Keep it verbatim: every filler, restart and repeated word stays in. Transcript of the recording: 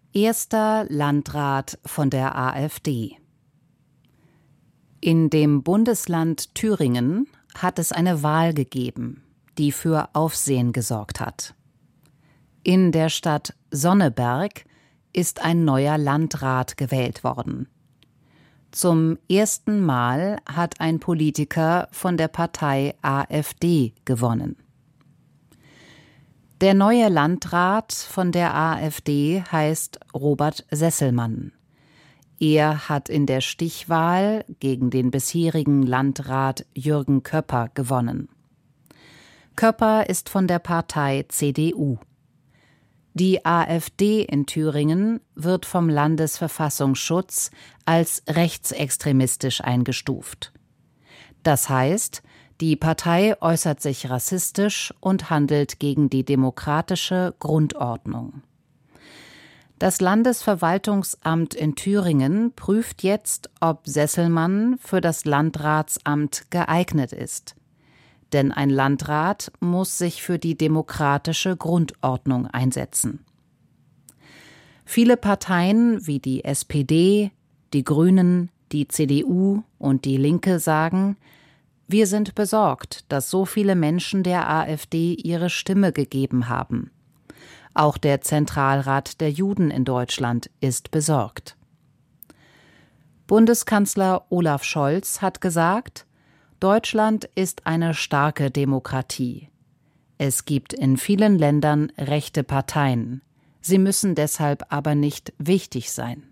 Erster Landrat von der AfD. In dem Bundesland Thüringen hat es eine Wahl gegeben, die für Aufsehen gesorgt hat. In der Stadt Sonneberg ist ein neuer Landrat gewählt worden. Zum ersten Mal hat ein Politiker von der Partei AfD gewonnen. Der neue Landrat von der AfD heißt Robert Sesselmann. Er hat in der Stichwahl gegen den bisherigen Landrat Jürgen Köpper gewonnen. Köpper ist von der Partei C D U. Die AfD in Thüringen wird vom Landesverfassungsschutz als rechtsextremistisch eingestuft. Das heißt, die Partei äußert sich rassistisch und handelt gegen die demokratische Grundordnung. Das Landesverwaltungsamt in Thüringen prüft jetzt, ob Sesselmann für das Landratsamt geeignet ist. Denn ein Landrat muss sich für die demokratische Grundordnung einsetzen. Viele Parteien wie die S P D, die Grünen, die C D U und die Linke sagen: Wir sind besorgt, dass so viele Menschen der AfD ihre Stimme gegeben haben. Auch der Zentralrat der Juden in Deutschland ist besorgt. Bundeskanzler Olaf Scholz hat gesagt: Deutschland ist eine starke Demokratie. Es gibt in vielen Ländern rechte Parteien. Sie müssen deshalb aber nicht wichtig sein.